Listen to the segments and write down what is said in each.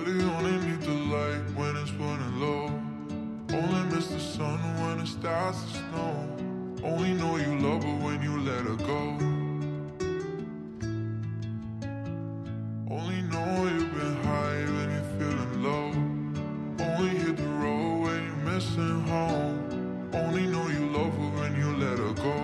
Shorty only need the light when it's burning low. Only miss the sun when it starts to snow. Only know you love her when you let her go. Only know you've been high when you're feeling low. Only hit the road when you're missing home. Only know you love her when you let her go.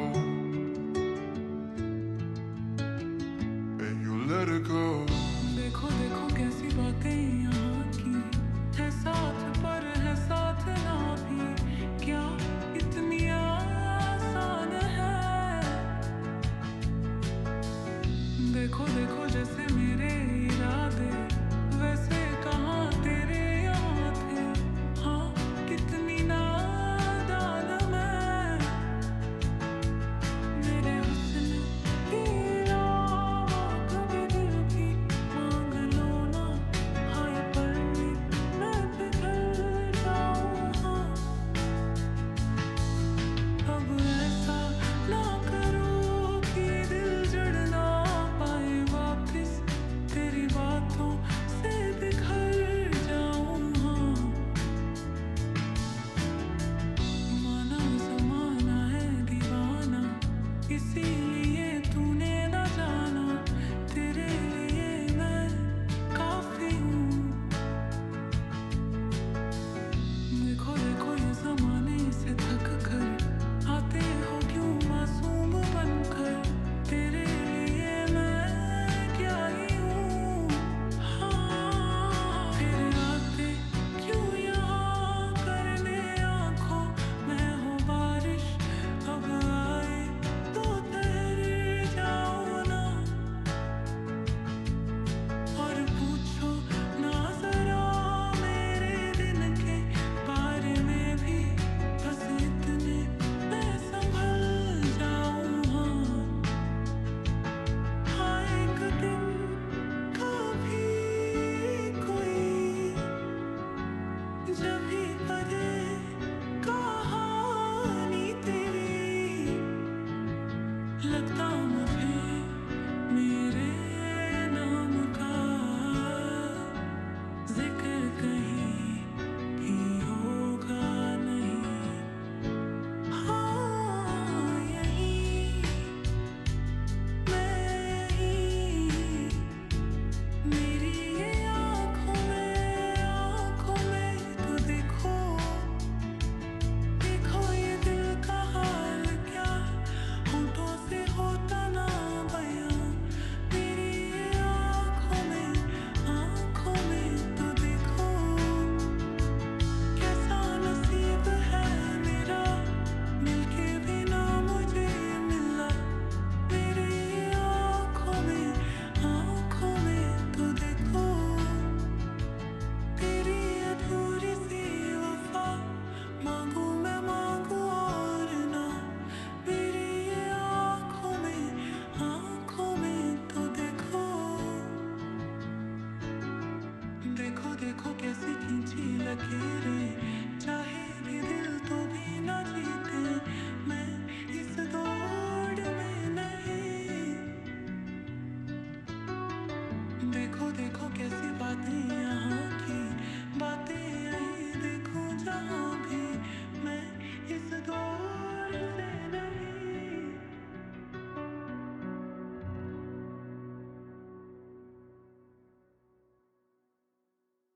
And you let her go. देखो देखो कैसी बातें यहाँ की है, साथ पर है साथ ना भी, क्या इतनी आसान है। देखो देखो जैसे मेरे इरादे वैसे कहाँ तेरे यहाँ थे। हाँ कितनी नादान मैं, मेरे हुस्न की राह कभी दिल की मांग लो ना। हाय पर भी मैं पिघल जाऊँ। हाँ अब ऐसा ना करो कि दिल जुड़ ना पाए वापिस, तेरी बातों से बिखर जाऊँ। हाँ माना ज़माना है दीवाना, इसीलिए तूने ना जाना, तेरे लिए मैं काफी हूँ। देखो देखो ये ज़माने से थक कर आते हो क्यों मासूम बनकर, तेरे लिए मैं क्या ही हूँ। हाँ फिर आते क्यों यहाँ करने आँखों मैं हो बारिश, अब आए तो ठहर जाओ ना। और पूछो ना जरा मेरे दिन के बारे में भी, बस इतने मैं संभल जाऊँ। हाँ हाँ एक दिन कभी कोई जब भी पढ़े कहानी तेरी, लगता मुझे मेरे नाम का जिक्र कहीं भी होगा नहीं। हाँ यही मैं ही, मेरी ये आँखों में तो देखो देखो ये दिल का हाल क्या, होठों से होता ना बयां। मेरी ये आँखों में तो देखो कैसा नसीब है मेरा, मिलके भी ना मुझे मिला। मेरी ये आँखों में तो देखो तेरी अधूरी सी वफा, मांगू मैं मांगू और ना। मेरी ये आँखों में तो देखो, देखो देखो कैसी खींची लकीर